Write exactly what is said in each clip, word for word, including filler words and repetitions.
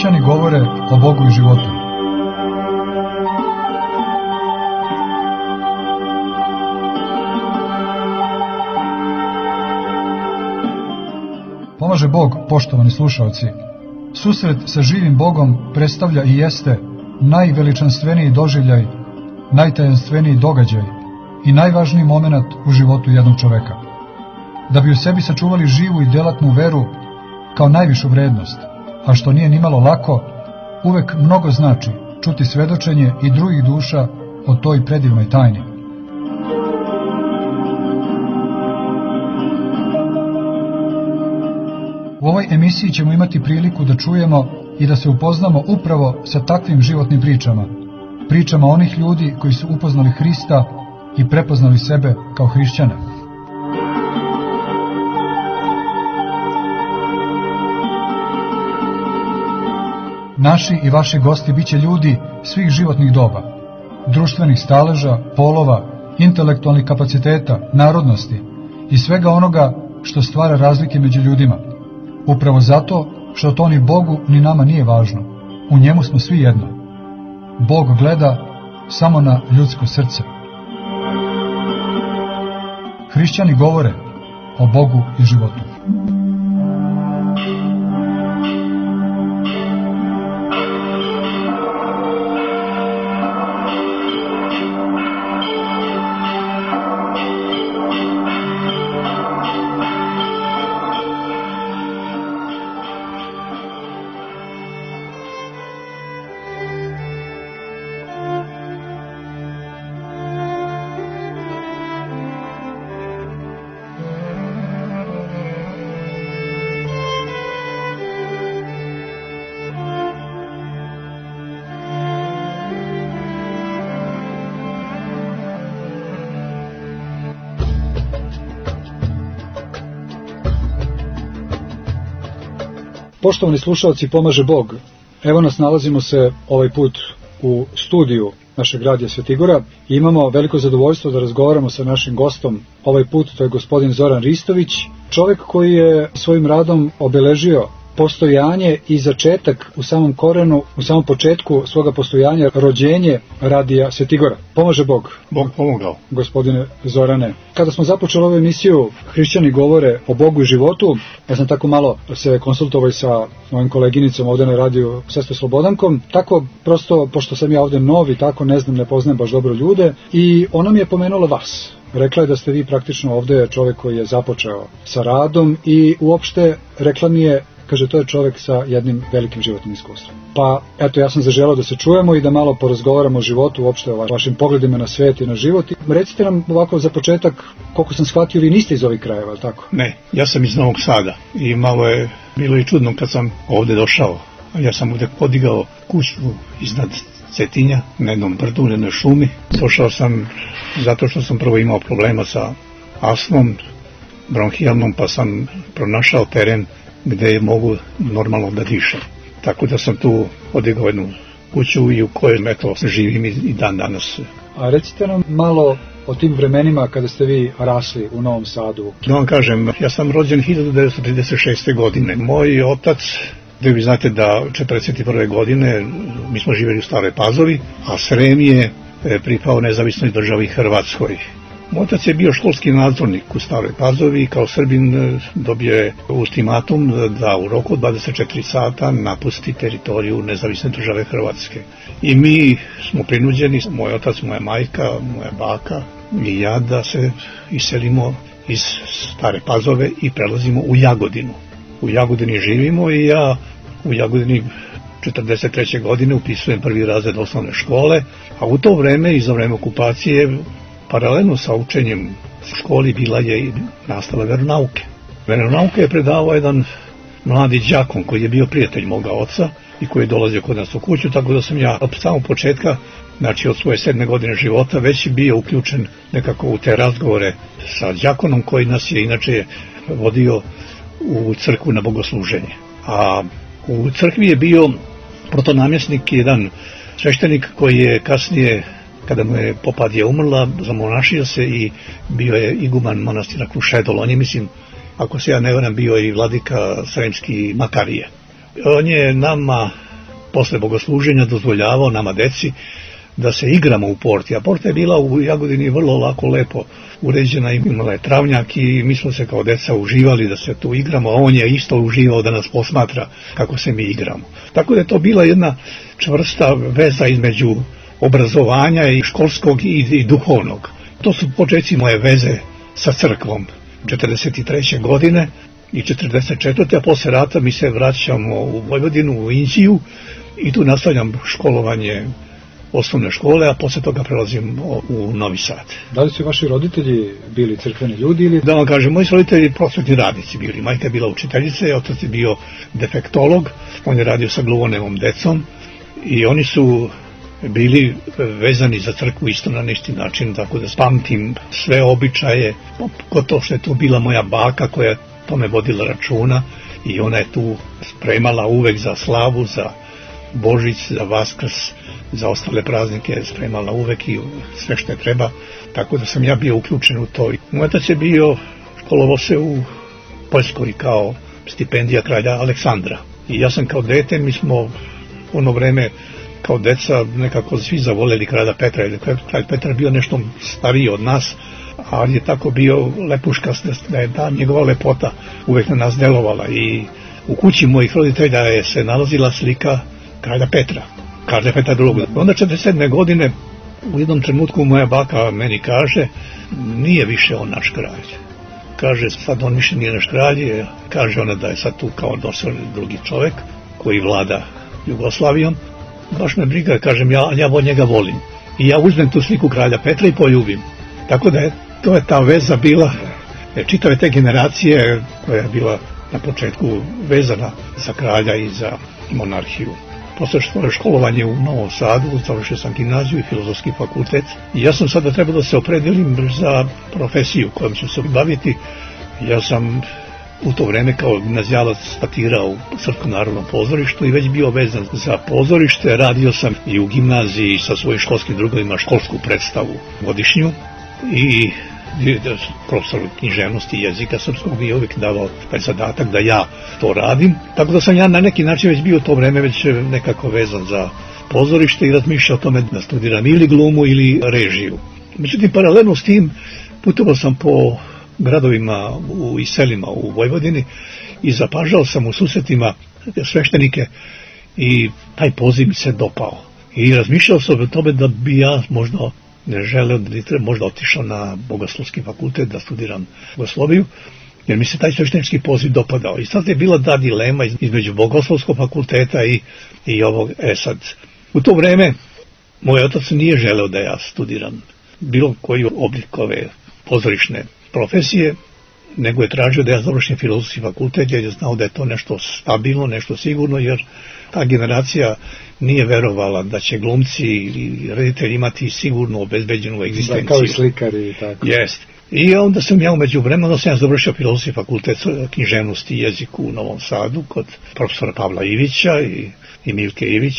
Hrišćani govore o Bogu i životu. Pomaže Bog, poštovani slušaoci. Susret sa živim Bogom predstavlja i jeste najveličanstveniji doživljaj, najtajanstveniji događaj i najvažniji moment u životu jednog čoveka. Da bi u sebi sačuvali živu i delatnu veru kao najvišu vrednost, a što nije nimalo lako, uvek mnogo znači čuti svedočenje i drugih duša o toj predivnoj tajni. U ovoj emisiji ćemo imati priliku da čujemo i da se upoznamo upravo sa takvim životnim pričama, pričama onih ljudi koji su upoznali Hrista i prepoznali sebe kao hrišćane. Naši i vaši gosti biće ljudi svih životnih doba, društvenih staleža, polova, intelektualnih kapaciteta, narodnosti i svega onoga što stvara razlike među ljudima. Upravo zato što to ni Bogu ni nama nije važno. U njemu smo svi jedno. Bog gleda samo na ljudsko srce. Hrišćani govore o Bogu i životu. Poštovani slušalci, pomaže Bog. Evo nas, nalazimo se ovaj put u studiju našeg radija Svetigora i imamo veliko zadovoljstvo da razgovaramo sa našim gostom. Ovaj put to je gospodin Zoran Ristović, čovjek koji je svojim radom obeležio postojanje i začetak u samom korenu, u samom početku svoga postojanja, rođenje radija Svetigora. Pomaže Bog. Bog pomogao. Gospodine Zorane, kada smo započeli ovu emisiju Hrišćani govore o Bogu i životu, ja sam tako malo se konsultovao sa mojim koleginicom ovde na radiju, sestrom Slobodankom, tako prosto, pošto sam ja ovde novi, tako ne znam, ne poznajem baš dobro ljude, i ona mi je pomenula vas. Rekla je da ste vi praktično ovde čovjek koji je započeo sa radom i uopšte rekla mi je, kaže, to je čovjek sa jednim velikim životnim iskustvom. Pa, eto, ja sam zaželao da se čujemo i da malo porazgovaramo o životu, uopšte o vašim pogledima na svet i na život. Recite nam ovako za početak, koliko sam shvatio, vi niste iz ovih krajeva, ali tako? Ne, ja sam iz Novog Sada i malo je bilo i čudno kad sam ovde došao. Ja sam ovde podigao kuću iznad Cetinja, na jednom brdu, u jednoj šumi. Došao sam zato što sam prvo imao problema sa astmom, bronhijalnom, pa sam pronašao teren gde mogu normalno da dišem. Tako da sam tu podigao jednu kuću i u kojoj eto živim i dan danas. A recite nam malo o tim vremenima kada ste vi rasli u Novom Sadu. Da vam kažem, ja sam rođen hiljadu devetsto trideset šeste. godine. Moj otac, da vi znate da četrdeset prve. godine mi smo živjeli u Staroj Pazovi, a Srem je pripao nezavisnoj državi Hrvatskoj. Moj otac je bio školski nadzornik u Staroj Pazovi i kao Srbin dobio je ultimatum da u roku dvadeset četiri sata napusti teritoriju nezavisne države Hrvatske. I mi smo prinuđeni, moj otac, moja majka, moja baka i ja, da se iselimo iz Stare Pazove i prelazimo u Jagodinu. U Jagodini živimo i ja u Jagodini četrdeset treće. godine upisujem prvi razred osnovne škole, a u to vreme i za vreme okupacije paralelno sa učenjem u školi bila je i nastava veronauke. Veronauke je predavao jedan mladi đakon koji je bio prijatelj moga oca i koji je dolazio kod nas u kuću, tako da sam ja od samog početka, znači od svoje sedme godine života, već bio uključen nekako u te razgovore sa đakonom koji nas je inače vodio u crkvu na bogosluženje. A u crkvi je bio protonamjesnik, jedan sveštenik koji je kasnije, kada mu je popadija umrla, zamonašio se i bio je iguman manastira Krušedol. On je, mislim, ako se ja ne varam, bio i vladika Sremski Makarije. On je nama posle bogosluženja dozvoljavao nama deci da se igramo u Porti, a Porta je bila u Jagodini vrlo lako, lepo uređena, imala je travnjak i mi smo se kao deca uživali da se tu igramo, a on je isto uživao da nas posmatra kako se mi igramo. Tako da je to bila jedna čvrsta veza između obrazovanja i školskog i, i duhovnog. To su početci moje veze sa crkvom četrdeset treće godine i četrdeset četvrte a posle rata mi se vraćamo u Vojvodinu, u Inđiju i tu nastavljam školovanje osnovne škole, a posle toga prelazim u Novi Sad. Da li su vaši roditelji bili crkveni ljudi ili... Da vam kažem, moji su roditelji prosvetni radnici bili. Majka je bila učiteljica, otac je bio defektolog, on je radio sa gluvonemom decom i oni su bili vezani za crkvu isto na nešto način, tako da pamtim sve običaje, gotovo što je tu bila moja baka koja je tome vodila računa i ona je tu spremala uvek za slavu, za Božić, za Vaskrs, za ostale praznike, spremala uvek i sve što je treba, tako da sam ja bio uključen u to. Moj otac je bio, školovao se u Poljskoj kao stipendija kralja Aleksandra i ja sam kao dete, mi smo u ono vreme kao deca nekako svi zavoljeli kralja Petra, jer kralj Petar bio nešto stariji od nas, ali je tako bio lepuškast, da je ta njegova lepota uvek na nas delovala i u kući mojih roditelja je se nalazila slika kralja Petra, kralja Petra drugog. Onda četrdeset sedme godine u jednom trenutku moja baka meni kaže, nije više on naš kralj. Kaže, sad on više nije naš kralj, kaže ona da je sad tu kao došao drugi čovek koji vlada Jugoslavijom. Baš me briga, kažem, ja, ja njega volim. I ja uzmem tu sliku kralja Petra i poljubim. Tako da je, to je ta veza bila, čitave te generacije koja je bila na početku vezana za kralja i za monarhiju. Posle školovanje u Novom Sadu, završio sam gimnaziju i filozofski fakultet. I ja sam sada trebao da se opredelim za profesiju kojom ću se baviti. Ja sam u to vreme kao gimnazijalac statirao u Srpskom narodnom pozorištu i već bio vezan za pozorište. Radio sam i u gimnaziji sa svojim školskim drugovima školsku predstavu godišnju i profesor književnosti i jezika srpskog mi je uvijek davao taj zadatak da ja to radim. Tako da sam ja na neki način već bio u to vreme već nekako vezan za pozorište i razmišljao o tome da studiram ili glumu ili režiju. Međutim, paralelno s tim putovao sam po gradovima u, i selima u Vojvodini i zapažao sam u susretima sveštenike i taj poziv mi se dopao. I razmišljao sam o tome da bi ja možda ne želeo da bi možda otišao na bogoslovski fakultet da studiram bogosloviju, jer mi se taj sveštenički poziv dopadao. I sad je bila da dilema između bogoslovskog fakulteta i, i ovog, e sad, u to vreme moj otac nije želeo da ja studiram bilo koji oblik ove pozorišne profesije, nego je tražio da ja završim filozofski fakultet, jer je znao da je to nešto stabilno, nešto sigurno, jer ta generacija nije verovala da će glumci i reditelji imati sigurno obezbeđenu egzistenciju. Da, kao i slikari i tako. Jest. I onda sam ja umeđu vremenu, sam ja završio filozofski fakultet književnosti i jeziku u Novom Sadu kod profesora Pavla Ivića i, i Milke Ivić.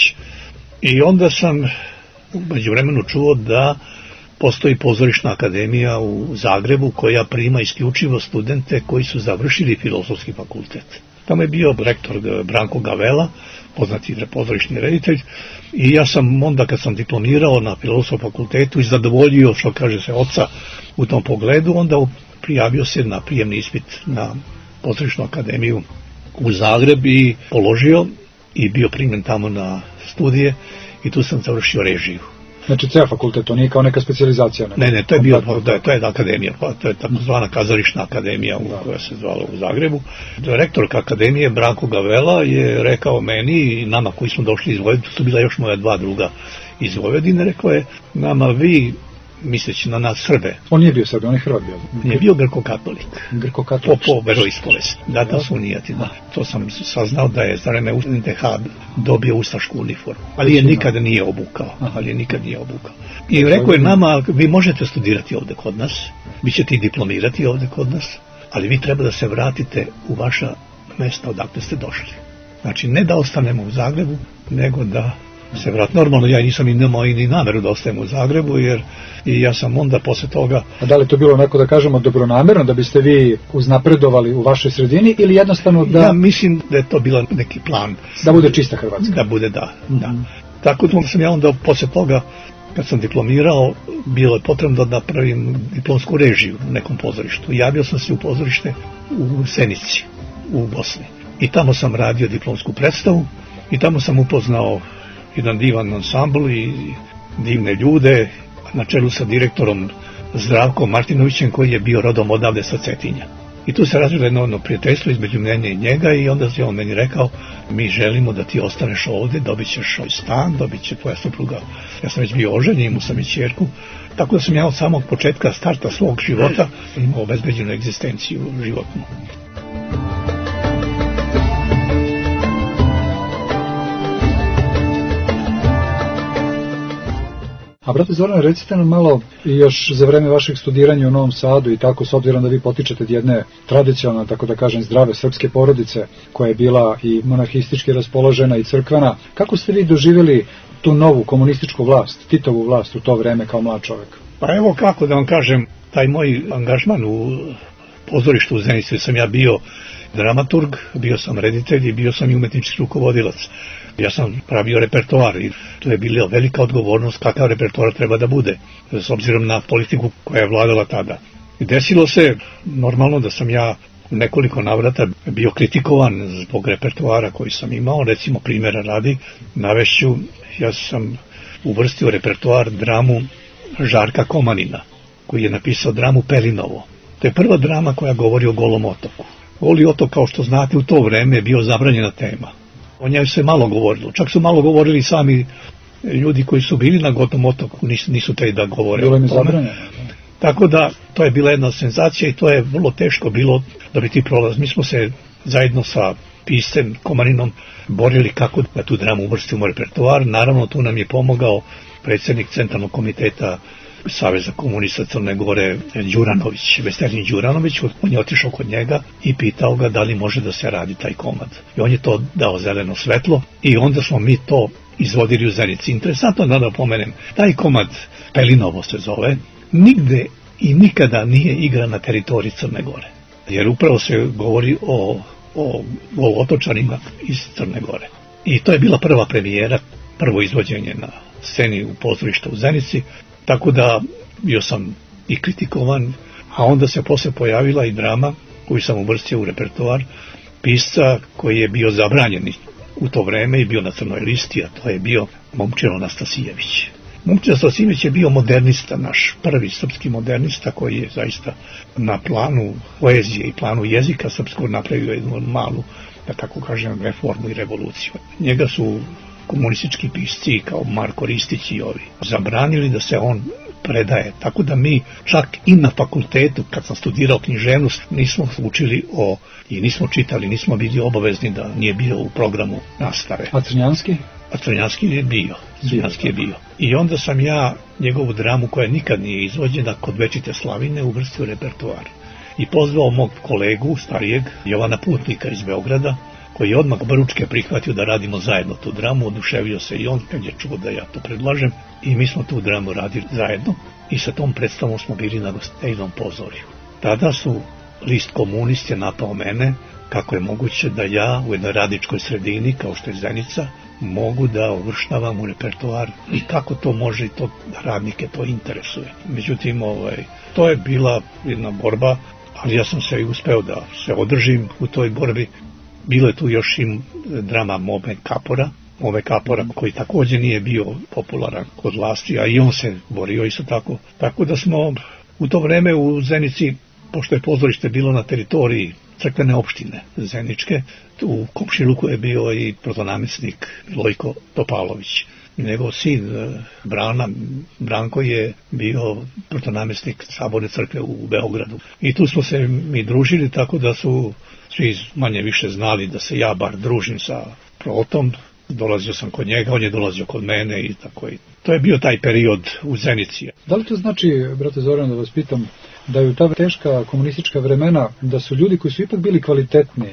I onda sam umeđu vremenu čuo da postoji pozorišna akademija u Zagrebu koja prima isključivo studente koji su završili filozofski fakultet. Tamo je bio rektor Branko Gavela, poznati pozorišni reditelj, i ja sam onda kad sam diplomirao na filozofskom fakultetu i zadovoljio, što kaže se, oca u tom pogledu, onda prijavio se na prijemni ispit na pozorišnu akademiju u Zagreb i položio i bio primjen tamo na studije i tu sam završio režiju. Znači ceo fakultet, to nije kao neka specijalizacija? Ne, ne, to je bio, da, to je akademija, to je takozvana kazališna akademija u, koja se zvala u Zagrebu. Rektorka akademije Branko Gavela je rekao meni i nama koji smo došli iz Vojvodine, to su bila još moja dva druga iz Vojvodine, rekao je nama vi, misleći na nas Srbe. On nije bio Srbe, on je Hrvat bio. Nije bio grko-katolik. Grko-katolik. Po, po veroispovesti. Da, da su unijati, da. To sam saznao da je za vreme U N T H dobio ustašku uniformu. Ali je nikada nije obukao. Ali je nikad nije obukao. I rekao je nama, vi možete studirati ovde kod nas, vi ćete i diplomirati ovde kod nas, ali vi treba da se vratite u vaša mesta odakle ste došli. Znači, ne da ostanemo u Zagrebu, nego da se vrat. Normalno ja nisam imao ni nameru da ostajem u Zagrebu, jer i ja sam onda posle toga... A da li to bilo onako da kažemo dobronamerno, da biste vi uznapredovali u vašoj sredini ili jednostavno da... Ja mislim da je to bilo neki plan. Da bude čista Hrvatska. Da bude, da. Mm-hmm. da. Tako da sam ja onda posle toga, kad sam diplomirao, bilo je potrebno da napravim diplomsku režiju u nekom pozorištu. Javio sam se u pozorište u Senici, u Bosni. I tamo sam radio diplomsku predstavu i tamo sam upoznao jedan divan ansambl i divne ljude, na čelu sa direktorom Zdravkom Martinovićem, koji je bio rodom odavde sa Cetinja. I tu se razvilo jedno ono prijateljstvo između mene i njega i onda je on meni rekao, mi želimo da ti ostaneš ovde, dobit ćeš stan, dobit će tvoja supruga. Ja sam već bio oženjen, imao sam i ćerku, tako da sam ja od samog početka starta svog života imao obezbeđenu egzistenciju životnu. A brate Zorane, recite nam malo još za vreme vašeg studiranja u Novom Sadu i tako, s obzirom da vi potičete od jedne tradicionalne, tako da kažem, zdrave srpske porodice koja je bila i monarhistički raspoložena i crkvena, kako ste vi doživjeli tu novu komunističku vlast, Titovu vlast u to vreme kao mlad čovjek? Pa evo kako da vam kažem, taj moj angažman u pozorištu u Zenici, sam ja bio dramaturg, bio sam reditelj i bio sam i umetnički rukovodilac. Ja sam pravio repertoar i to je bila velika odgovornost kakav repertoar treba da bude, s obzirom na politiku koja je vladala tada. I desilo se normalno da sam ja u nekoliko navrata bio kritikovan zbog repertoara koji sam imao, recimo primjera radi, navešću, ja sam uvrstio repertoar dramu Žarka Komanina, koji je napisao dramu Pelinovo. To je prva drama koja govori o Golom otoku. Goli otok, kao što znate, u to vreme je bio zabranjena tema. O njoj se malo govorilo. Čak su malo govorili sami ljudi koji su bili na Golom otoku, nisu, nisu te da govore bilo o tome. Tako da, to je bila jedna senzacija i to je vrlo teško bilo dobiti prolaz. Mi smo se zajedno sa piscem Komaninom borili kako da tu dramu uvrstimo u repertoar. Naravno, tu nam je pomogao predsjednik Centralnog komiteta Saveza komunista Crne Gore Đuranović, Veselin Đuranović. On je otišao kod njega i pitao ga da li može da se radi taj komad. I on je to dao zeleno svetlo i onda smo mi to izvodili u Zenici. Interesantno da da pomenem, taj komad Pelinovo se zove, nigde i nikada nije igran na teritoriji Crne Gore. Jer upravo se govori o, o, o otočanima iz Crne Gore. I to je bila prva premijera, prvo izvođenje na sceni u pozorištu u Zenici. Tako da bio sam i kritikovan, a onda se posle pojavila i drama koju sam uvrstio u repertoar pisca koji je bio zabranjen u to vreme i bio na crnoj listi, a to je bio Momčilo Anastasijević. Momčilo Anastasijević je bio modernista, naš prvi srpski modernista koji je zaista na planu poezije i planu jezika srpskog napravio jednu malu, da tako kažem, reformu i revoluciju. Njega su komunistički pisci kao Marko Ristić i ovi zabranili da se on predaje, tako da mi čak i na fakultetu, kad sam studirao književnost, nismo učili o, i nismo čitali, nismo bili obavezni da nije bio u programu nastave. A Crnjanski? A Crnjanski je bio, Crnjanski je bio. I onda sam ja njegovu dramu, koja nikad nije izvođena, Kod večite slavine, uvrstio u repertoar. I pozvao mog kolegu, starijeg, Jovana Putnika iz Beograda, koji je odmah baručke prihvatio da radimo zajedno tu dramu, oduševio se i on kad je čuo da ja to predlažem i mi smo tu dramu radili zajedno i sa tom predstavom smo bili na gostiteljnom pozorju. Tada su list Komunist je napao mene kako je moguće da ja u jednoj radičkoj sredini kao što je Zenica mogu da uvrštavam u repertoar i kako to može i to da radnike to interesuje. Međutim, ovaj, to je bila jedna borba, ali ja sam se i uspeo da se održim u toj borbi. Bilo je tu još i drama Mome Kapora, Mome Kapora koji također nije bio popularan kod vlasti, a i on se borio isto tako. Tako da smo u to vreme u Zenici, pošto je pozorište bilo na teritoriji crkvene opštine Zeničke, u komšiluku je bio i protonamestnik Lojko Topalović. Njegov sin Brana, Branko je bio protonamestnik Saborne crkve u Beogradu. I tu smo se mi družili, tako da su svi manje više znali da se ja bar družim sa Protom. Dolazio sam kod njega, on je dolazio kod mene i tako i to je bio taj period u Zenici. Da li to znači, brate Zoran, da vas pitam, da je u ta teška komunistička vremena, da su ljudi koji su ipak bili kvalitetni u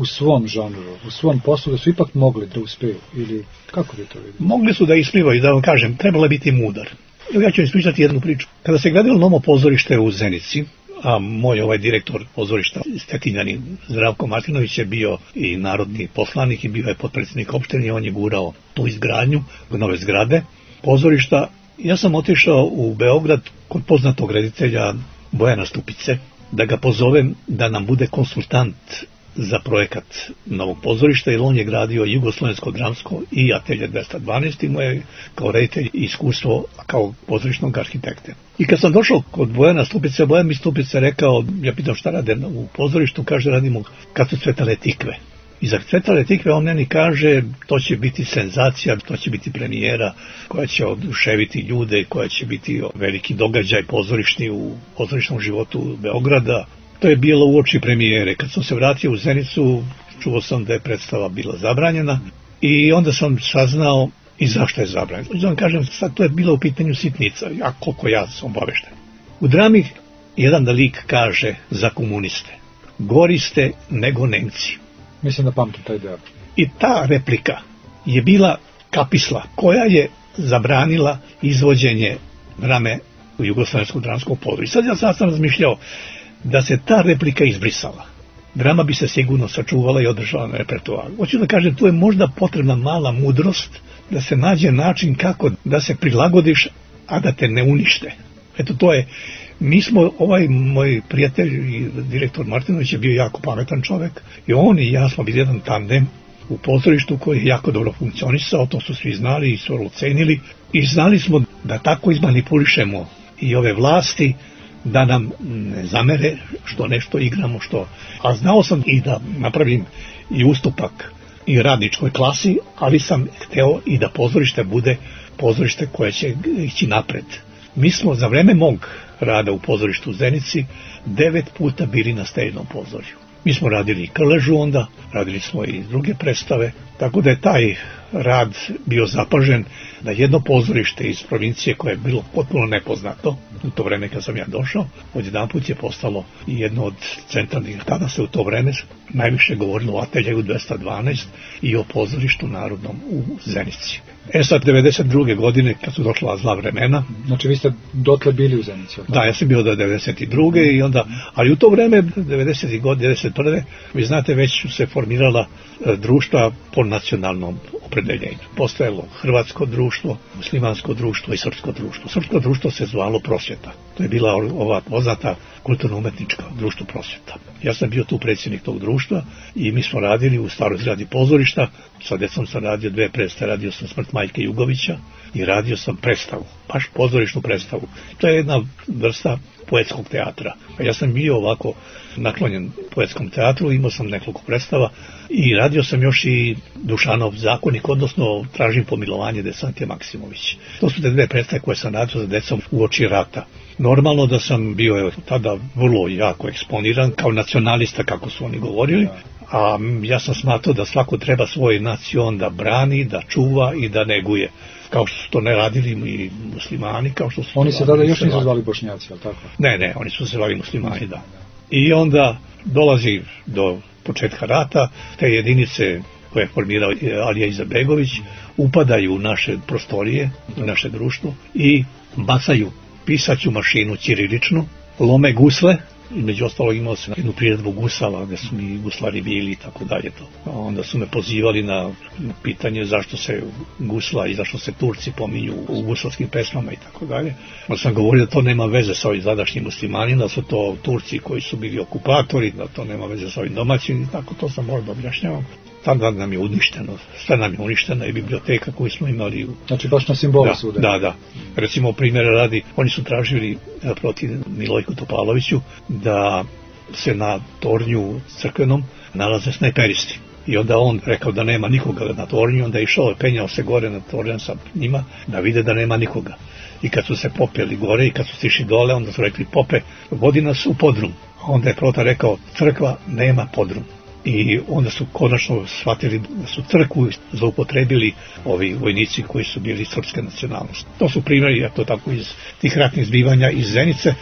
u svom žanru, u svom poslu, da su ipak mogli da uspeju, ili kako bi to vidio? Mogli su da isplivaju, da vam kažem, trebalo je biti mudar. Ja ću ispričati jednu priču. Kada se gradilo novo pozorište u Zenici, a moj ovaj direktor pozorišta Stetinjani Zdravko Martinović je bio i narodni poslanik i bio je potpredsjednik opštine i on je gurao tu izgradnju nove zgrade pozorišta. Ja sam otišao u Beograd kod poznatog reditelja Bojana Stupice da ga pozovem da nam bude konsultant za projekat novog pozorišta, jer on je gradio Jugoslovensko dramsko i Atelje dvesta dvanaest i moje kao reditelj iskustvo kao pozorišnog arhitekte. I kad sam došao kod Bojana Stupice, Bojan mi Stupice rekao, ja pitam šta rade u pozorištu, kaže radimo kad su cvetale tikve. I za cvetale tikve on meni kaže, to će biti senzacija, to će biti premijera koja će oduševiti ljude, koja će biti veliki događaj pozorišni u pozorišnom životu Beograda. To je bilo uoči premijere. Kad sam se vratio u Zenicu, čuo sam da je predstava bila zabranjena i onda sam saznao i zašto je zabranjena. Da vam kažem, sad to je bilo u pitanju sitnica, ja koliko ja sam obavešten. U drami jedan lik kaže za komuniste, gori ste nego Nemci. Mislim da pamtim taj deo. I ta replika je bila kapisla koja je zabranila izvođenje drame u Jugoslovenskom dramskom području. Sad ja sad sam razmišljao da se ta replika izbrisala. Drama bi se sigurno sačuvala i održala na repertoaru. Hoću da kažem, tu je možda potrebna mala mudrost da se nađe način kako da se prilagodiš, a da te ne unište. Eto, to je, mi smo, ovaj moj prijatelj i direktor Martinović je bio jako pametan čovek i on i ja smo bili jedan tandem u pozorištu koji je jako dobro funkcionisao, to su svi znali i su ocenili i znali smo da tako izmanipulišemo i ove vlasti, da nam ne zamere što nešto igramo, što... A znao sam i da napravim i ustupak i radničkoj klasi, ali sam hteo i da pozorište bude pozorište koje će ići napred. Mi smo za vreme mog rada u pozorištu u Zenici devet puta bili na Stejinom pozorju. Mi smo radili i Krležu onda, radili smo i druge predstave, tako da je taj rad bio zapažen da jedno pozorište iz provincije koje je bilo potpuno nepoznato u to vreme kad sam ja došao, odjedanput je postalo i jedno od centralnih. Tada se u to vreme najviše govorilo o Ateljeju dvesta dvanaest i o pozorištu narodnom u Zenici. E sad, devedeset druge godine, kad su došla zla vremena... Znači, vi ste dotle bili u Zenici? Da, ja sam bio do devedeset druge i onda... Ali u to vreme, devedesetih godina, devedeset prve vi znate, već su se formirala društva po nacionalnom opredeljenju. Postojalo hrvatsko društvo, muslimansko društvo i srpsko društvo. Srpsko društvo se zvalo Prosvjeta. To je bila ova poznata kulturno-umetnička društvo Prosvjeta. Ja sam bio tu predsjednik tog društva i mi smo radili u staroj zgradi pozorišta. Sa decom sam radio dve predstave, radio sam Smrt majke Jugovića i radio sam predstavu, baš pozorišnu predstavu. To je jedna vrsta poetskog teatra. Ja sam bio ovako naklonjen poetskom teatru, imao sam nekoliko predstava i radio sam još i Dušanov zakonik, odnosno Tražim pomilovanje Desantije Maksimović. To su te dve predstave koje sam radio za decom uoči rata. Normalno da sam bio evo, tada vrlo jako eksponiran kao nacionalista, kako su oni govorili, a ja sam smatrao da svako treba svoj nacion da brani, da čuva i da neguje. Kao što su to ne radili i muslimani, kao što su... Oni se tada još nisu zvali Bošnjaci, ali tako? Ne, ne, oni su se zvali muslimani, da. I onda dolazi do početka rata, te jedinice koje je formirao Alija Izetbegović upadaju u naše prostorije, u naše društvo i bacaju pisaću mašinu ćiriličnu, lome gusle, između ostalo imao sam jednu priredbu gusala gde su mi guslari bili i tako dalje to. Onda su me pozivali na, na pitanje zašto se gusla i zašto se Turci pominju u guslarskim pesmama i tako dalje. Onda sam govorio da to nema veze sa ovim zadašnjim muslimanima, da su to Turci koji su bili okupatori, da to nema veze sa ovim domaćim i tako to sam možda objašnjavam. Tada nam je uništeno, sve nam je uništena i biblioteka koju smo imali. Znači baš na simbolu da, sude. Da, da. Recimo, primjera radi, oni su tražili protiv Milojku Topaloviću da se na tornju crkvenom nalaze snajperisti. I onda on rekao da nema nikoga na tornju, onda je išao, penjao se gore na tornju sa njima da vide da nema nikoga. I kad su se popeli gore i kad su stišli dole, onda su rekli, pope, vodi nas u podrum. Onda je prota rekao, crkva nema podrum. I onda su konačno shvatili da su crkvu zaupotrebili ovi vojnici koji su bili srpske nacionalnosti. To su primjeri, ja to tako iz tih ratnih zbivanja iz Zenice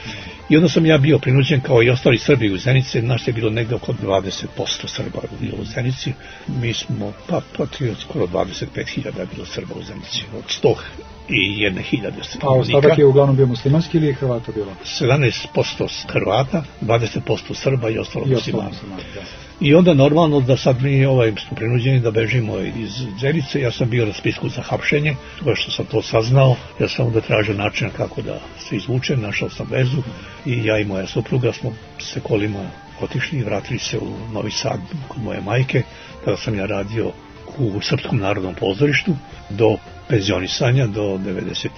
I onda sam ja bio prinuđen kao i ostali Srbi u Zenici, naš je bilo negde oko dvadeset posto Srba bilo u Zenici. Mi smo, pa, pa skoro dvadeset pet hiljada bilo Srba u Zenici, od sto i jedne hiljade stanovnika. A ostatak je uglavnom bio muslimanski ili Hrvata bilo? sedamnaest posto Hrvata, dvadeset posto Srba i ostalo muslimana. Da. I onda normalno da sad mi ovaj, smo prinuđeni da bežimo iz Zenice. Ja sam bio na spisku za hapšenje, to što sam to saznao, ja sam onda tražio način kako da se izvučem, našao sam vezu i ja i moja supruga smo se kolima otišli i vratili se u Novi Sad kod moje majke. Tada sam ja radio u Srpskom narodnom pozorištu do penzionisanja, do devedeset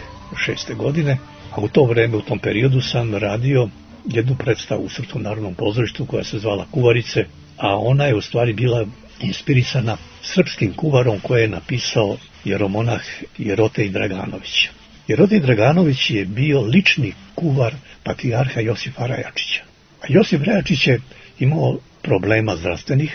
šeste godine, a u to vreme, u tom periodu sam radio jednu predstavu u Srpskom narodnom pozorištu koja se zvala Kuvarice, a ona je u stvari bila inspirisana srpskim kuvarom koje je napisao jeromonah Jerotej Draganović. Jerotej Draganović je bio lični kuvar patrijarha Josifa Rajačića. A Josif Rajačić je imao problema zdravstvenih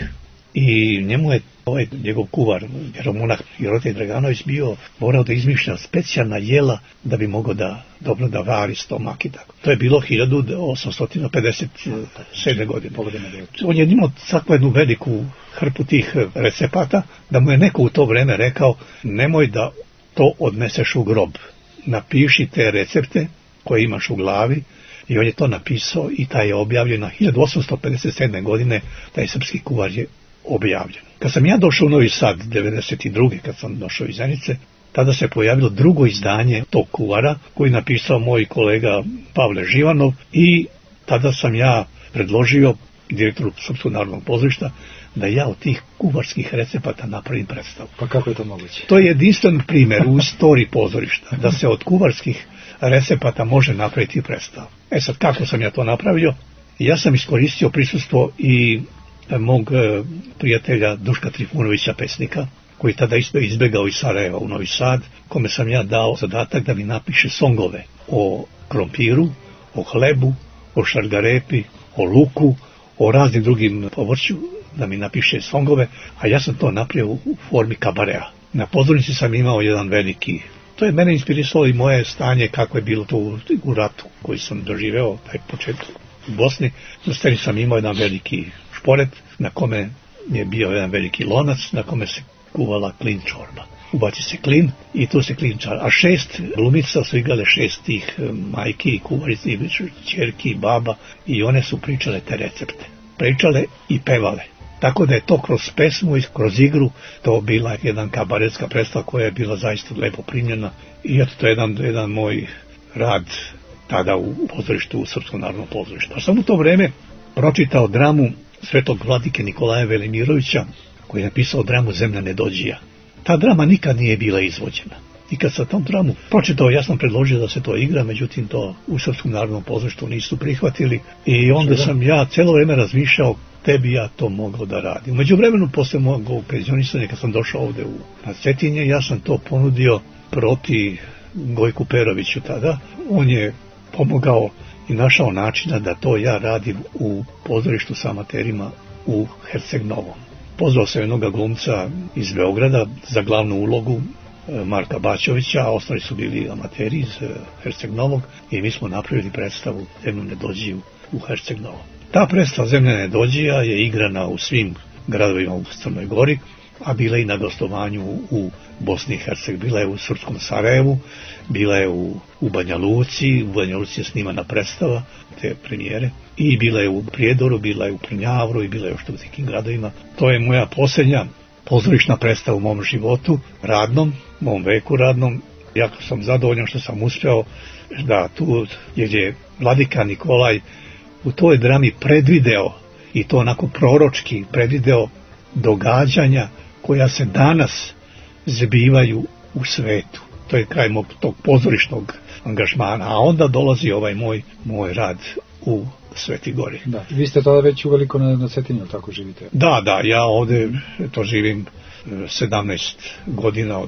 i njemu je ovaj njegov kuvar, jeromonah Jerotej Draganović, bio morao da izmišlja specijalna jela da bi mogao da dobro da vari stomak i tako. To je bilo hiljadu osamsto pedeset sedme godine. On je imao takvu jednu veliku hrpu tih recepata da mu je neko u to vreme rekao: nemoj da to odneseš u grob. Napiši te recepte koje imaš u glavi. I on je to napisao i taj je objavljen na hiljadu osamsto pedeset sedme godine, taj srpski kuvar je objavljen. Kad sam ja došao u Novi Sad devedeset druge kad sam došao iz Zenice, tada se pojavilo drugo izdanje tog kuvara koji je napisao moj kolega Pavle Živanov i tada sam ja predložio direktoru Srpskog narodnog pozorišta da ja od tih kuvarskih recepata napravim predstavu. Pa kako je to moguće? To je jedinstven primjer u istoriji pozorišta, da se od kuvarskih recepata može napraviti predstavu. E sad, kako sam ja to napravio? Ja sam iskoristio prisustvo i mog prijatelja Duška Trifunovića, pesnika, koji tada isto izbegao iz Sarajeva u Novi Sad, kome sam ja dao zadatak da mi napiše songove o krompiru, o hlebu, o šargarepi, o luku, o raznim drugim povrću, da mi napiše songove, a ja sam to napravio u formi kabarea. Na pozornici sam imao jedan veliki. To je mene inspirisalo i moje stanje kako je bilo to u, u ratu koji sam doživeo, taj početak u Bosni. Na sceni sam imao jedan veliki šporet na kome je bio jedan veliki lonac na kome se kuvala klin čorba. Ubaci se klin i tu se klin čar. A šest glumica su igrale, šest tih majki i kuvarice i ćerki i baba i one su pričale te recepte. Pričale i pevale. Tako da je to kroz pesmu i kroz igru to bila jedan kabaretska predstava koja je bila zaista lepo primljena. I eto, to je jedan, jedan moj rad tada u pozorištu, u Srpskom narodnom pozorištu. A sam u to vreme pročitao dramu svetog vladike Nikolaja Velimirovića, koji je napisao dramu Zemlja nedođija. Ta drama nikad nije bila izvođena. I kad sam tom dramu pročitao, ja sam predložio da se to igra, međutim to u Srpskom narodnom pozorištu nisu prihvatili. I onda sam ja celo vreme razmišljao tebi ja to mogao da radim. Među vremenu, posle mog penzionisanja, kad sam došao ovde u na Cetinje, ja sam to ponudio proti Gojku Peroviću tada. On je pomogao i našao načina da to ja radim u pozorištu sa amaterima u Herceg Novom. Pozvao sam jednog glumca iz Beograda za glavnu ulogu, Marka Baćovića, a ostali su bili amateri iz Herceg Novog i mi smo napravili predstavu Zemlju nedođiju u Herceg Novom. Ta predstava Zemlja nedođija je igrana u svim gradovima u Crnoj Gori, a bila i na gostovanju u Bosni i Herceg. Bila je u Srpskom Sarajevu, bila je u, u Banja Luci, u Banja Luci je snimana predstava, te premijere, i bila je u Prijedoru, bila je u Prnjavru i bila je još u nekim gradovima. To je moja posljednja pozorišna predstava u mom životu, radnom, mom veku radnom. Jako sam zadovoljan što sam uspeo da tu, jer je vladika Nikolaj u toj drami predvideo, i to onako proročki predvideo, događanja koja se danas zbivaju u svetu. To je kraj mog tog pozorišnog angažmana, a onda dolazi ovaj moj, moj rad u Sveti Gori. Da, vi ste tada već uveliko na, na Cetinju, tako živite? Da, da, ja ovde to živim sedamnaest godina od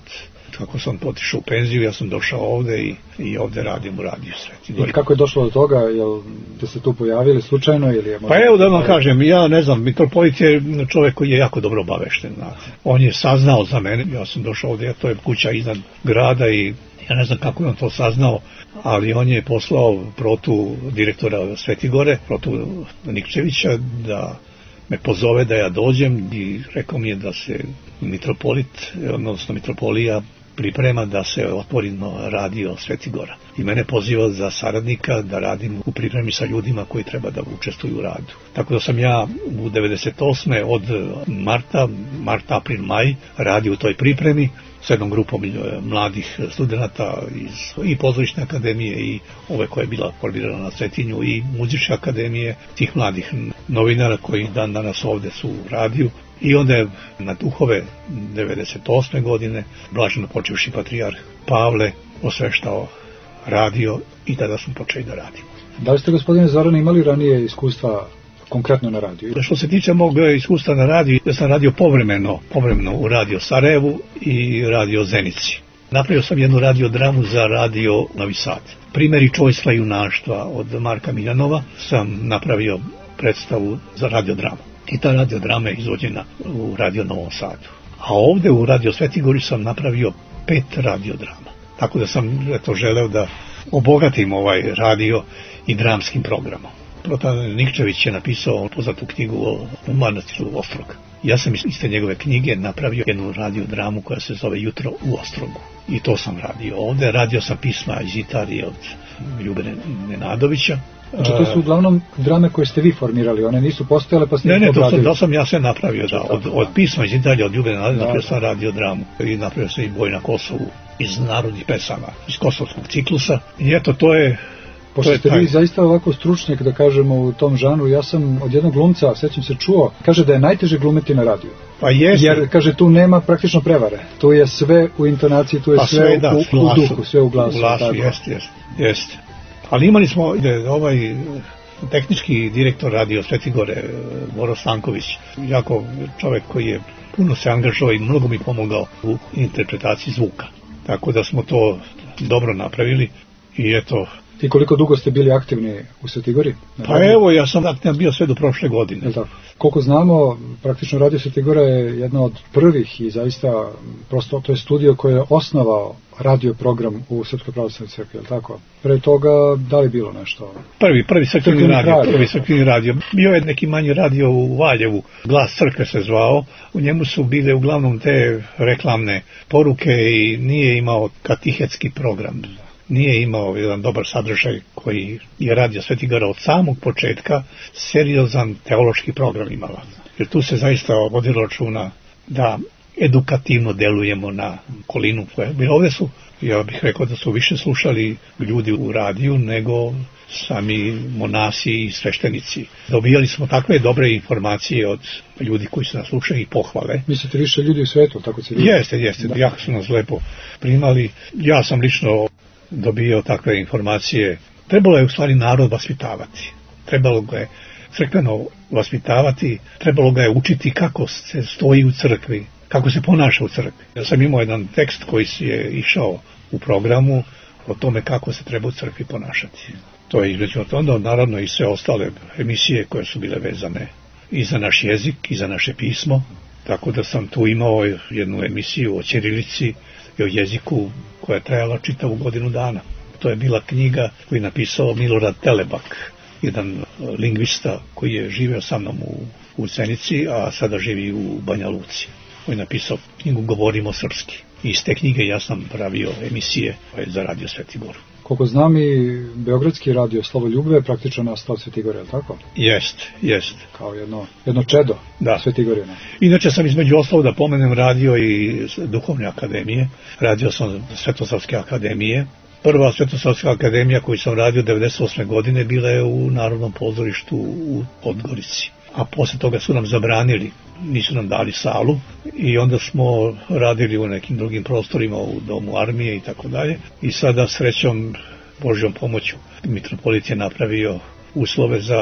Kako sam otišao u penziju, ja sam došao ovde i, i ovde radim u radiju Sveti Gor. I kako je došlo do toga? Jel ste se tu pojavili slučajno ili je možda... Pa evo da vam kažem, ja ne znam, mitropolit je čovjek koji je jako dobro obavešten. On je saznao za mene, ja sam došao ovde, to je kuća iznad grada i ja ne znam kako je on to saznao, ali on je poslao protu direktora Sveti Gore, protu Nikčevića, da me pozove da ja dođem i rekao mi je da se mitropolit, odnosno mitropolija, priprema da se otvori radio Sveti Gora. I mene poziva za saradnika da radim u pripremi sa ljudima koji treba da učestvuju u radu. Tako da sam ja u devedeset osme od marta, mart, april, maj radio u toj pripremi s jednom grupom mladih studenta iz i pozorišne akademije i ove koja je bila formirana na Cetinju i muzičke akademije, tih mladih novinara koji dan danas ovde su u radiju. I onda je na duhove devedeset osme godine blaženo počevši patrijarh Pavle osveštao radio i tada smo počeli da radimo. Da li ste, gospodine Zorane, imali ranije iskustva konkretno na radiju? Što se tiče mog iskustva na radiju, ja sam radio povremeno, povremeno u Radio Sarajevu i Radio Zenici. Napravio sam jednu radiodramu za Radio Novi Sad. Primjeri čojstva i junaštva od Marka Miljanova sam napravio predstavu za radiodramu. I ta radiodrama je izvođena u Radio Novom Sadu. A ovde u Radio Sveti Gori sam napravio pet radiodrama. Tako da sam eto, želeo da obogatim ovaj radio i dramskim programom. Protan Nikčević je napisao poznatu knjigu o manastiru Ostrog. Ja sam iz te njegove knjige napravio jednu radiodramu koja se zove Jutro u Ostrogu. I to sam radio ovde. Radio sam pisma iz Italije od Ljube Nenadovića. Znači to su uglavnom drame koje ste vi formirali, one nisu postojale pa ste ne, ih ne, obradili. Ne, to sam ja sve napravio, da, od, od pisma iz Italije, od Ljube Nenadovića, napravio sam radiodramu i napravio sam i Boj na Kosovu iz narodnih pesama, iz kosovskog ciklusa i eto to je... Pošto ste vi zaista ovako stručnjak, da kažemo, u tom žanru, ja sam od jednog glumca, sećam se čuo, kaže da je najteže glumiti na radiju. Pa jeste. Jer, kaže, tu nema praktično prevare. Tu je sve u intonaciji, tu je pa sve, sve da, u, u, u duhu, sve u glasu. U glasu, jeste, jeste, jeste. Ali imali smo ovaj tehnički direktor Radio Sveti Gore, Boro Stanković, jako čovjek koji je puno se angažovao i mnogo mi pomogao u interpretaciji zvuka. Tako da smo to dobro napravili i eto... I koliko dugo ste bili aktivni u Svetoj Gori? Pa evo, ja sam aktivan bio sve do prošle godine. Koliko znamo, praktično Radio Svetoj Gora je jedna od prvih i zaista, prosto to je studio koje je osnovao radio program u Srpskoj pravoslavnoj crkvi, je li tako? Pre toga, da li bilo nešto? Prvi, prvi crkveni radio, radio, prvi crkveni radio. Bio je neki manji radio u Valjevu, Glas crkve se zvao. U njemu su bile uglavnom te reklamne poruke i nije imao katihetski program. Nije imao jedan dobar sadržaj koji je Radio Sveti Gora od samog početka, seriozan teološki program imala. Jer tu se zaista vodilo računa da edukativno delujemo na okolinu. Ovde su, ja bih rekao da su više slušali ljudi u radiju nego sami monasi i sveštenici. Dobijali smo takve dobre informacije od ljudi koji su nas slušali i pohvale. Mislite više ljudi u svetu, tako se vidi? Jeste, jeste, da. Jako su nas lepo primali. Ja sam lično dobio takve informacije. Trebalo je u stvari narod vaspitavati. Trebalo ga je crkveno vaspitavati, trebalo ga je učiti kako se stoji u crkvi, kako se ponaša u crkvi. Ja sam imao jedan tekst koji si je išao u programu o tome kako se treba u crkvi ponašati. To je između onda naravno i sve ostale emisije koje su bile vezane i za naš jezik i za naše pismo. Tako da sam tu imao jednu emisiju o ćirilici i o jeziku koja je trajala čitavu godinu dana. To je bila knjiga koju je napisao Milorad Telebak, jedan lingvista koji je živeo sa mnom u, u Zenici, a sada živi u Banja Luci. On je napisao knjigu Govorimo srpski. I iz te knjige ja sam pravio emisije za Radio Sveti Gor. Koliko znam i beogradski radio Slovoljubve je praktično nastao Sveti Gor, je li tako? Jest, jest. Kao jedno, jedno čedo da. Sveti Gor. Inače sam između ostalog da pomenem radio i Duhovne akademije. Radio sam Svetosavske akademije. Prva Svetosavska akademija koju sam radio devedeset osme godine bila je u Narodnom pozorištu u Podgorici. A posle toga su nam zabranili, nisu nam dali salu i onda smo radili u nekim drugim prostorima u Domu armije i tako dalje. I sada srećom, Božjom pomoću, mitropolit je napravio uslove za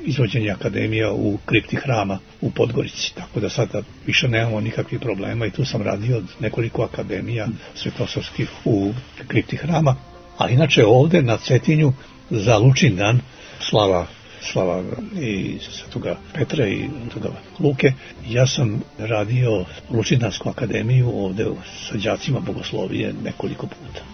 izvođenje akademija u kripti hrama u Podgorici, tako da sada više nemamo nikakvih problema i tu sam radio od nekoliko akademija svetosavskih u kripti hrama, a inače ovde na Cetinju za Lučindan, slava slava i Svetoga Petra i toga Luke, ja sam radio Lučindansku akademiju ovde sa đacima bogoslovije nekoliko puta.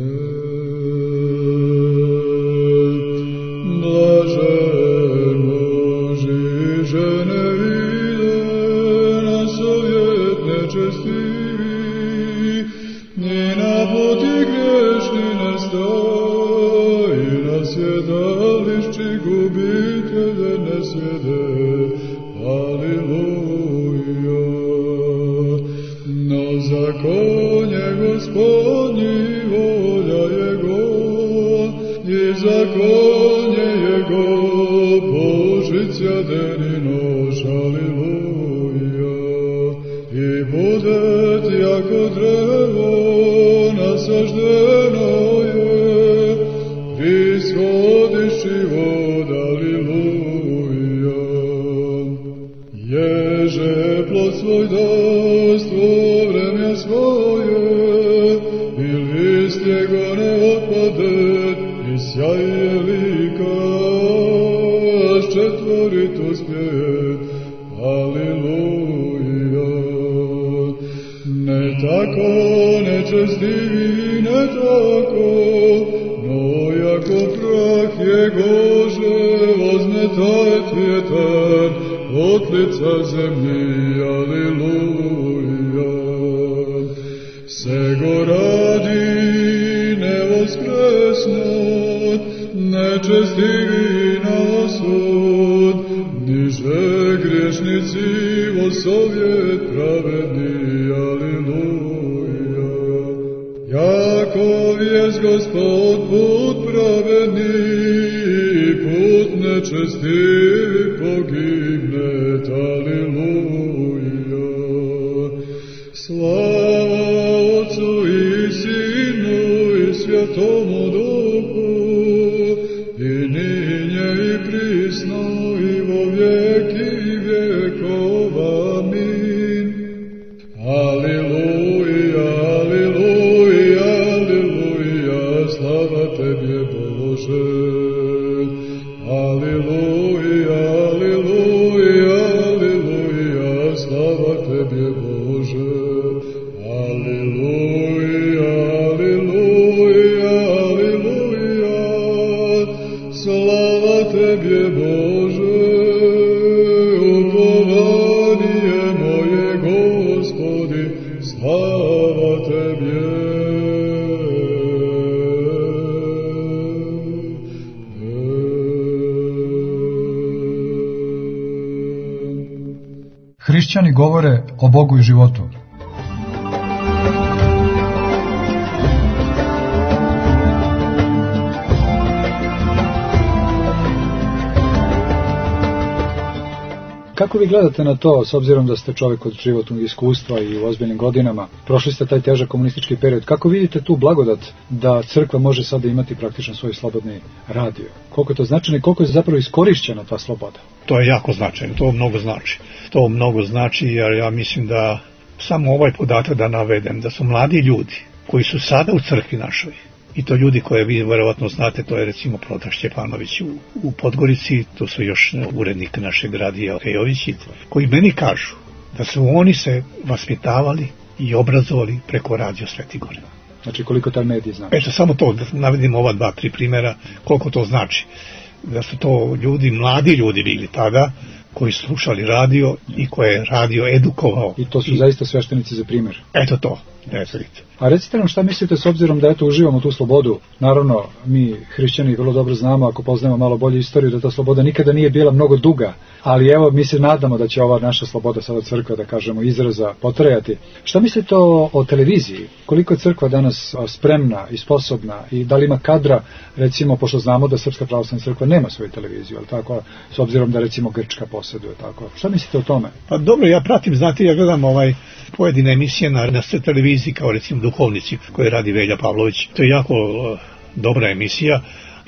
Hrišćani govore o Bogu i životu. Kako vi gledate na to, s obzirom da ste čovjek od životnog iskustva i u ozbiljnim godinama, prošli ste taj težak komunistički period, kako vidite tu blagodat da crkva može sada imati praktično svoj slobodni radio? Koliko je to značajno i koliko je zapravo iskorišćena ta sloboda? To je jako značajno, to mnogo znači. To mnogo znači jer ja mislim da samo ovaj podatak da navedem, da su mladi ljudi koji su sada u crkvi našoj, i to ljudi koje vi verovatno znate, to je recimo Protar Šćepanović u, u Podgorici, to su još urednik našeg radija Kejović, koji meni kažu da su oni se vaspitavali i obrazovali preko radio Sveti Gor. Znači koliko taj medij znači? Eto, samo to, da navedimo ova dva, tri primjera, koliko to znači. Da su to ljudi, mladi ljudi bili tada, koji su slušali radio i koje je radio edukovao. I to su I... zaista sveštenici za primjer. Eto to, ne vidite. A recite nam šta mislite s obzirom da eto uživamo tu slobodu. Naravno, mi hrišćani vrlo dobro znamo, ako poznajemo malo bolju istoriju, da ta sloboda nikada nije bila mnogo duga, ali evo mi se nadamo da će ova naša sloboda sada crkva, da kažemo, izraza potrajati. Šta mislite o, o televiziji? Koliko je crkva danas spremna i sposobna i da li ima kadra, recimo, pošto znamo da Srpska pravoslavna crkva nema svoju televiziju, ali tako, s obzirom da recimo Grčka posjeduje, tako. Šta mislite o tome? Pa dobro, ja pratim, znate, ja gledam ovaj pojedine emisije na, na televiziji, kao recimo Duhovnici koje radi Velja Pavlović. To je jako uh, dobra emisija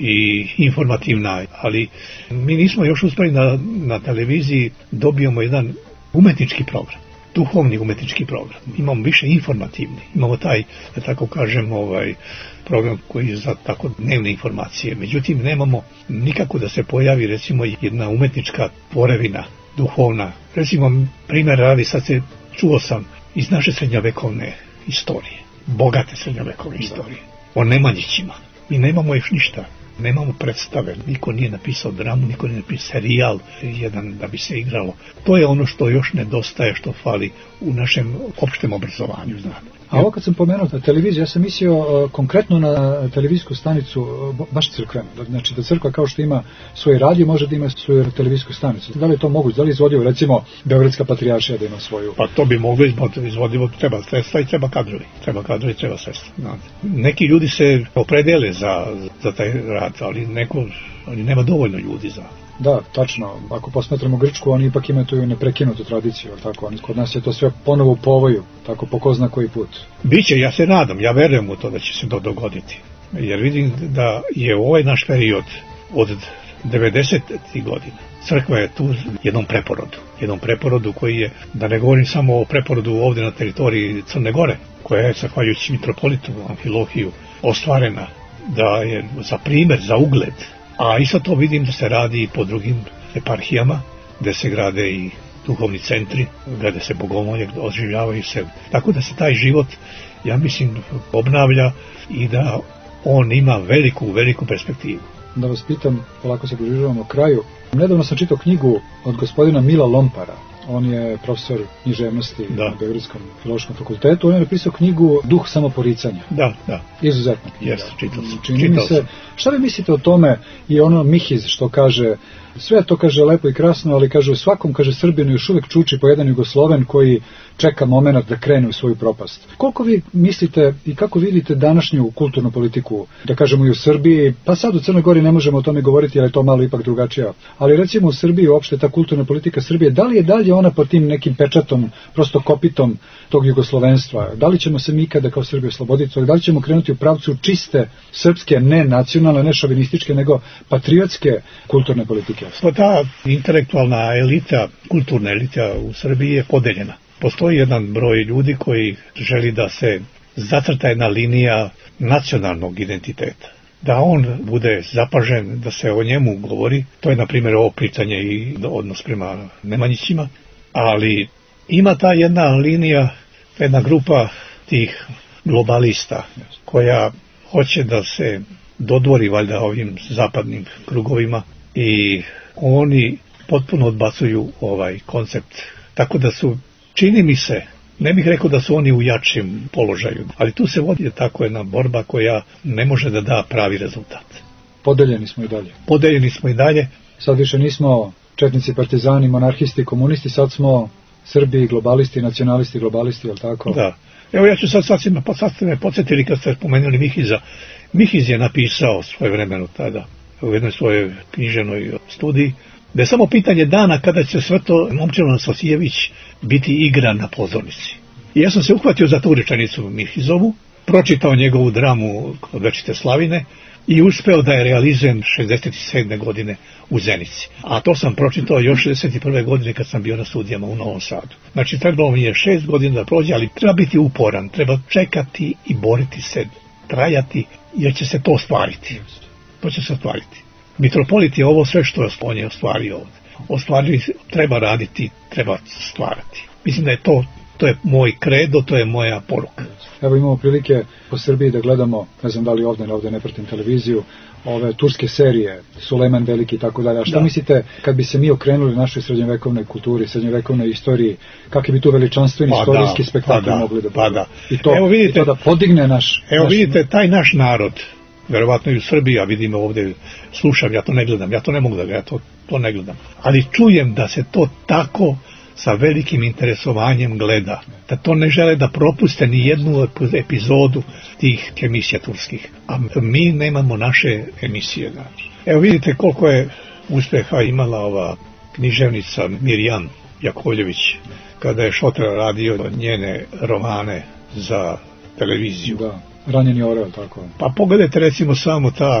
i informativna, ali mi nismo još uspeli na, na televiziji dobijemo jedan umetnički program, duhovni umetnički program. Imamo više informativni, imamo taj, da tako kažem, ovaj program koji je za tako dnevne informacije. Međutim, nemamo nikako da se pojavi, recimo, jedna umetnička tvorevina, duhovna. Recimo, primjer radi, sad se čuo sam iz naše srednjovekovne istorije, bogate srednjovekovne istorije, o Nemanjićima. Mi nemamo još ništa, nemamo predstave, niko nije napisao dramu, niko nije napisao serijal jedan da bi se igralo. To je ono što još nedostaje, što fali u našem opštem obrazovanju, znate. A ovo kad sam pomenuo da televizija, ja sam mislio uh, konkretno na televizijsku stanicu, uh, baš crkvenu. Znači da crkva kao što ima svoj radio, može da ima svoju televizijsku stanicu. Da li je to moguće? Da li izvodivo, recimo, Beogradska patrijaršija da ima svoju? Pa to bi moglo izvodivo, treba sredstva i treba kadrovi. Treba kadrovi, treba sredstva. Znate. Neki ljudi se opredele za, za taj rad, ali neko, ali nema dovoljno ljudi za... Da, tačno. Ako posmetramo Grčku, oni ipak imaju tu neprekinutu tradiciju, tako? Kod nas je to sve ponovo u povoju, tako po ko zna koji put. Biće, ja se nadam, ja verujem u to da će se to dogoditi. Jer vidim da je ovaj naš period od devedesetih godina, crkva je tu jednom preporodu. Jednom preporodu koji je, da ne govorim samo o preporodu ovde na teritoriji Crne Gore, koja je, zahvaljujući mitropolitu Amfilohiju, ostvarena, da je za primer, za ugled. A isto to vidim da se radi i po drugim eparhijama, gde se grade i duhovni centri, grade se bogomolje, oživljavaju se. Tako da se taj život, ja mislim, obnavlja i da on ima veliku, veliku perspektivu. Da vas pitam, polako se približavamo kraju. Nedavno sam čitao knjigu od gospodina Mila Lompara. On je profesor književnosti da. na Beogradskom filološkom fakultetu. On je napisao knjigu Duh samoporicanja. Da, da. Izuzetno knjiga. Jeste, čitao sam. Čini mi se, šta vi mislite o tome i ono Mihiz što kaže, sve to kaže lepo i krasno, ali kaže u svakom, kaže Srbinu još uvek čuči po jedan Jugosloven koji čeka moment da krene u svoju propast. Koliko vi mislite i kako vidite današnju kulturnu politiku, da kažemo i u Srbiji, pa sad u Crnoj Gori ne možemo o tome govoriti, jer je to malo ipak drugačija, ali recimo u Srbiji uopšte ta kulturna politika Srbije, da li je dalje ona pod tim nekim pečatom, prosto kopitom tog jugoslovenstva? Da li ćemo se mi ikada kao Srbi osloboditi, da li ćemo krenuti u pravcu čiste srpske, ne nacionalne, ne šovinističke, nego patriotske kulturne politike? Pa ta intelektualna elita, kulturna elita u Srbiji je podeljena. Postoji jedan broj ljudi koji želi da se zacrta jedna linija nacionalnog identiteta. Da on bude zapažen, da se o njemu govori, to je na primjer ovo pričanje i odnos prema Nemanjićima, ali ima ta jedna linija, jedna grupa tih globalista koja hoće da se dodvori valjda ovim zapadnim krugovima i oni potpuno odbacuju ovaj koncept. Tako da su, čini mi se, ne bih rekao da su oni u jačem položaju, ali tu se vodi tako jedna borba koja ne može da da pravi rezultat. Podeljeni smo i dalje. Podeljeni smo i dalje. Sad više nismo četnici, partizani, monarhisti, komunisti, sad smo Srbi, globalisti, nacionalisti, globalisti, je li tako? Da. Evo ja ću sad, sad, sad ste me podsjetili kad ste spomenuli Mihiza. Mihiz je napisao svoje vremenu tada u jednoj svojoj književnoj studiji, da je samo pitanje dana kada će sve to Momčilo Nasocijević biti igran na pozornici. I ja sam se uhvatio za tu rečenicu Mihizovu, pročitao njegovu dramu Od večite slavine i uspeo da je realizujem šezdeset sedme godine u Zenici. A to sam pročitao još šezdeset prve godine kad sam bio na studijama u Novom Sadu. Znači trebalo mi je šest godina da prođe, ali treba biti uporan, treba čekati i boriti se, trajati, jer će se to ostvariti. To će se ostvariti. Mitropolit je ovo sve što on je ostvario ovdje. Ostvarili, treba raditi, treba stvarati. Mislim da je to, to je moj kredo, to je moja poruka. Evo imamo prilike po Srbiji da gledamo, ne znam da li ovdje, ne ovdje ne pratim televiziju, ove turske serije, Sulejman Veliki i tako dalje. A šta da. mislite kad bi se mi okrenuli našoj srednjovekovnoj kulturi, srednjovekovnoj istoriji, kakvi bi tu veličanstveni pa istorijski da, spektakli pa mogli da budu? Pa da. I to, evo vidite, i to da podigne naš... Evo naš, vidite, taj naš narod, verovatno i u Srbiji, ja vidim ovdje, slušam, ja to ne gledam, ja to ne mogu da gledam, ja to, to ne gledam. Ali čujem da se to tako sa velikim interesovanjem gleda, da to ne žele da propuste ni jednu epizodu tih emisija turskih. A mi nemamo naše emisije. Znači. Evo vidite koliko je uspeha imala ova književnica Mirjam Jakovljević, kada je Šotra radio njene romane za televiziju. Da. Ranjeni Orel, tako. Pa pogledajte recimo samo ta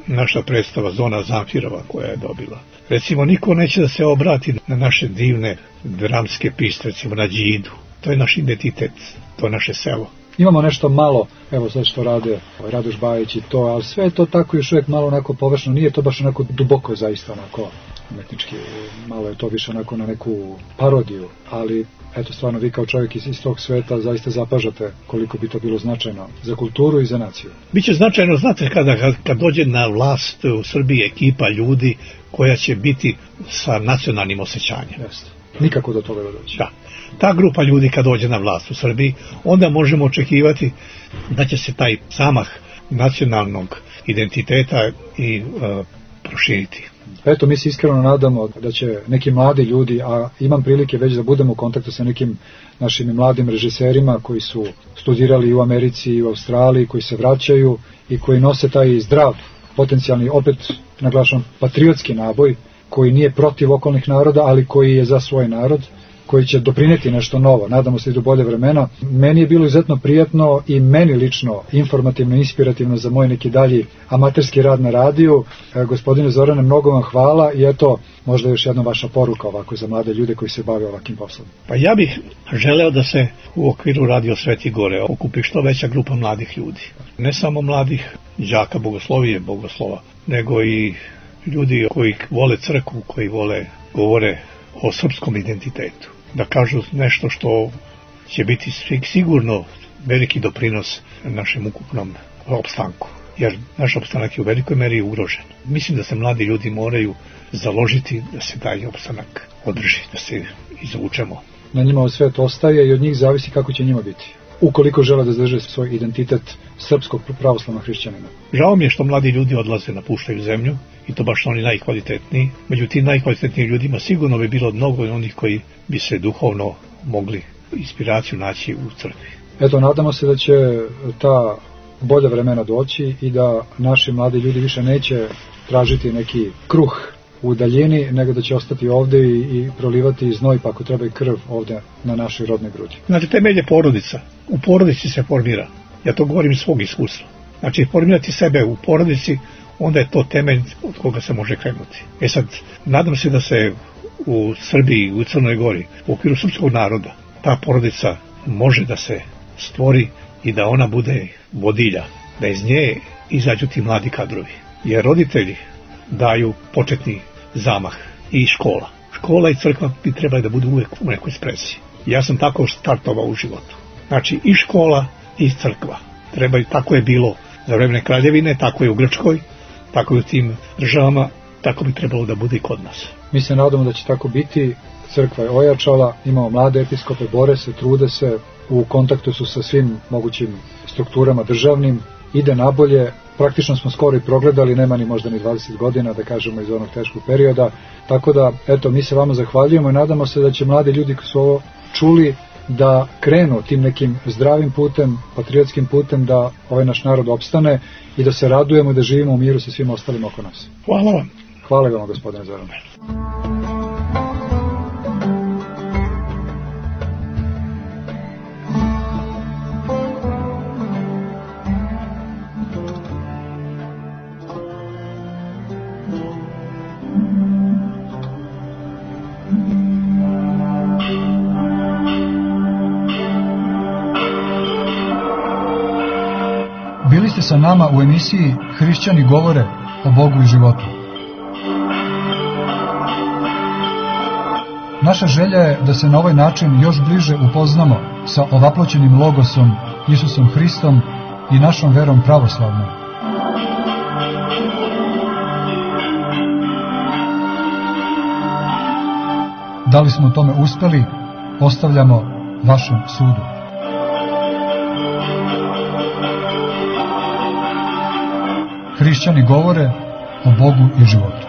naša predstava Zona Zamfirova koja je dobila. Recimo, niko neće da se obrati na naše divne dramske piste, recimo na Đidu. To je naš identitet, to je naše selo. Imamo nešto malo, evo sve što rade Radoš Bajić i to, ali sve je to tako još uvijek malo onako površno, nije to baš onako duboko zaista onako umetnički, malo je to više onako na neku parodiju, ali eto stvarno vi kao čovjek iz, iz tog sveta zaista zapažate koliko bi to bilo značajno za kulturu i za naciju. Biće značajno, znate, kada, kad, kad dođe na vlast u Srbiji ekipa ljudi koja će biti sa nacionalnim osjećanjem. Jeste. Nikako do toga da dođe. Da. Ta grupa ljudi kad dođe na vlast u Srbiji, onda možemo očekivati da će se taj zamah nacionalnog identiteta i uh, proširiti. Eto, mi se iskreno nadamo da će neki mladi ljudi, a imam prilike već da budemo u kontaktu sa nekim našim mladim režiserima koji su studirali u Americi i u Australiji, koji se vraćaju i koji nose taj zdrav, potencijalni, opet naglašavam, patriotski naboj, koji nije protiv okolnih naroda, ali koji je za svoj narod, koji će doprineti nešto novo, nadamo se i do bolje vremena. Meni je bilo izuzetno prijatno i meni lično informativno, inspirativno za moj neki dalji amaterski rad na radiju. E, gospodine Zorane, mnogo vam hvala i eto, možda još jedna vaša poruka ovako za mlade ljude koji se bave ovakvim poslom. Pa ja bih želeo da se u okviru Radio Sveti Gore okupi što veća grupa mladih ljudi. Ne samo mladih đaka bogoslovije, bogoslova, nego i ljudi koji vole crkvu, koji vole, govore o srpskom identitetu. Da kažu nešto što će biti sigurno veliki doprinos našem ukupnom opstanku. Jer naš opstanak je u velikoj meri ugrožen. Mislim da se mladi ljudi moraju založiti da se taj opstanak održi, da se izvučemo. Na njima svet ostaje i od njih zavisi kako će njima biti. Ukoliko žele da zadrže svoj identitet srpskog pravoslavnog hrišćanina. Žao mi je što mladi ljudi odlaze, napuštaju zemlju i to baš oni najkvalitetniji. Među tim najkvalitetnijim ljudima sigurno bi bilo mnogo onih koji bi se duhovno mogli inspiraciju naći u crkvi. Eto, nadamo se da će ta bolja vremena doći i da naši mladi ljudi više neće tražiti neki kruh u daljini, nego da će ostati ovde i, i prolivati znoj, pa ako treba i krv ovde na našoj rodnoj grudi. Znači, temelj je porodica. U porodici se formira. Ja to govorim iz svog iskustva. Znači, formirati sebe u porodici, onda je to temelj od koga se može krenuti. E sad, nadam se da se u Srbiji, u Crnoj Gori, u okviru srpskog naroda, ta porodica može da se stvori i da ona bude vodilja, da iz nje izađu ti mladi kadrovi. Jer roditelji daju početni zamah i škola. Škola i crkva bi trebali da budu uvek u nekoj sprezi. Ja sam tako startovao u životu. Znači i škola i crkva. Trebaju, tako je bilo za vremene kraljevine, tako je u Grčkoj, tako je u tim državama, tako bi trebalo da bude i kod nas. Mi se nadamo da će tako biti. Crkva je ojačala, imamo mlade episkope, bore se, trude se, u kontaktu su sa svim mogućim strukturama državnim, ide nabolje. Praktično smo skoro i progledali, nema ni možda ni dvadeset godina, da kažemo, iz onog teškog perioda. Tako da, eto, mi se vama zahvaljujemo i nadamo se da će mladi ljudi koji su ovo čuli da krenu tim nekim zdravim putem, patriotskim putem, da ovaj naš narod opstane i da se radujemo i da živimo u miru sa svim ostalim oko nas. Hvala vam. Hvala vam, gospodine Zorane. Bili ste sa nama u emisiji Hrišćani govore o Bogu i životu. Naša želja je da se na ovaj način još bliže upoznamo sa ovaploćenim logosom, Isusom Hristom i našom verom pravoslavnom. Da li smo u tome uspeli, ostavljamo vašem sudu. Hrišćani govore o Bogu i životu.